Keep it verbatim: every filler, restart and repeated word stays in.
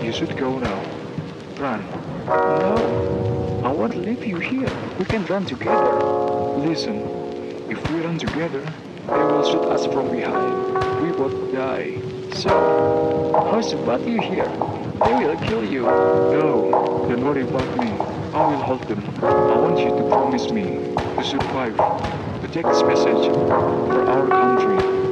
You should go now. Run. No, I won't leave you here. We can run together. Listen, if we run together, they will shoot us from behind. We both die. So, how's about you here? They will kill you. No, don't worry about me. I will hold them. I want you to promise me to survive, to take this message for our country.